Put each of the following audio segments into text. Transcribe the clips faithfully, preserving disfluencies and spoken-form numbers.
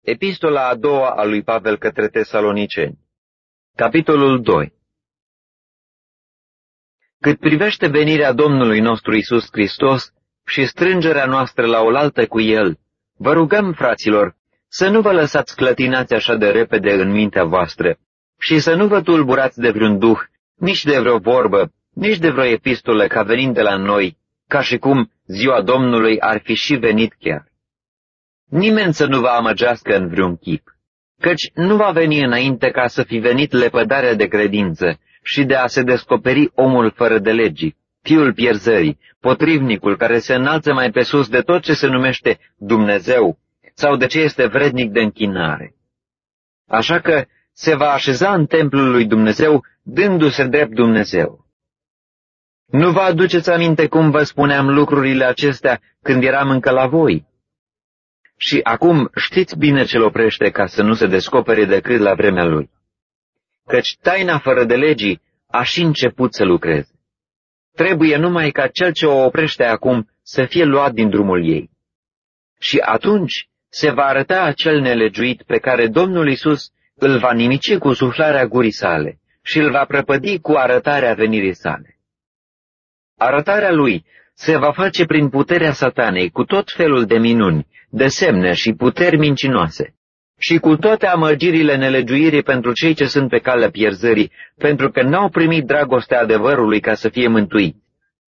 Epistola a doua a lui Pavel către Tesaloniceni. Capitolul doi. Cât privește venirea Domnului nostru Iisus Hristos și strângerea noastră la oaltă cu El, vă rugăm, fraților, să nu vă lăsați clătinați așa de repede în mintea voastră și să nu vă tulburați de vreun duh, nici de vreo vorbă, nici de vreo epistolă ca venind de la noi, ca și cum ziua Domnului ar fi și venit chiar. Nimeni să nu vă amăgească în vreun chip, căci nu va veni înainte ca să fi venit lepădarea de credință și de a se descoperi omul fără de legii, fiul pierzării, potrivnicul care se înalță mai pe sus de tot ce se numește Dumnezeu sau de ce este vrednic de închinare. Așa că se va așeza în templul lui Dumnezeu, dându-se drept Dumnezeu. Nu vă aduceți aminte cum vă spuneam lucrurile acestea când eram încă la voi? Și acum știți bine ce-l oprește ca să nu se descopere decât la vremea lui. Căci taina fără de legii a și început să lucreze. Trebuie numai ca cel ce o oprește acum să fie luat din drumul ei. Și atunci se va arăta acel nelegiuit pe care Domnul Iisus îl va nimici cu suflarea gurii sale și îl va prăpădi cu arătarea venirii sale. Arătarea lui se va face prin puterea satanei cu tot felul de minuni, de semne și puteri mincinoase, și cu toate amăgirile nelegiuirii pentru cei ce sunt pe calea pierzării, pentru că n-au primit dragostea adevărului ca să fie mântuiți.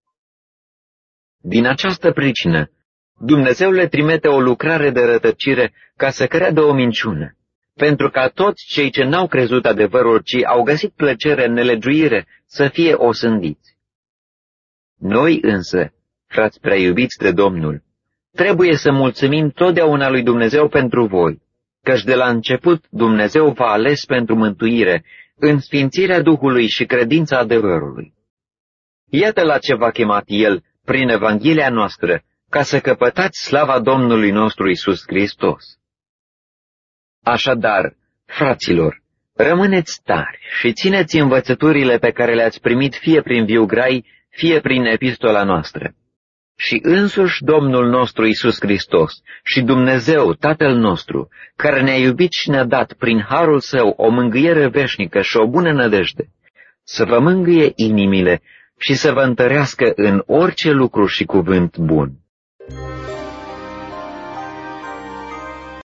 Din această pricină, Dumnezeu le trimite o lucrare de rătăcire ca să creadă o minciună, pentru ca toți cei ce n-au crezut adevărul, ci au găsit plăcere în nelegiuire, să fie osândiți. Noi însă, frați prea iubiți de Domnul, trebuie să mulțumim totdeauna lui Dumnezeu pentru voi, căci de la început Dumnezeu v-a ales pentru mântuire, în sfințirea Duhului și credința adevărului. Iată la ce v-a chemat El prin Evanghelia noastră, ca să căpătați slava Domnului nostru Iisus Hristos. Așadar, fraților, rămâneți tari și țineți învățăturile pe care le-ați primit fie prin viu grai, fie prin epistola noastră. Și însuși Domnul nostru Iisus Hristos și Dumnezeu Tatăl nostru, care ne-a iubit și ne-a dat prin harul Său o mângâiere veșnică și o bună nădejde, să vă mângâie inimile și să vă întărească în orice lucru și cuvânt bun.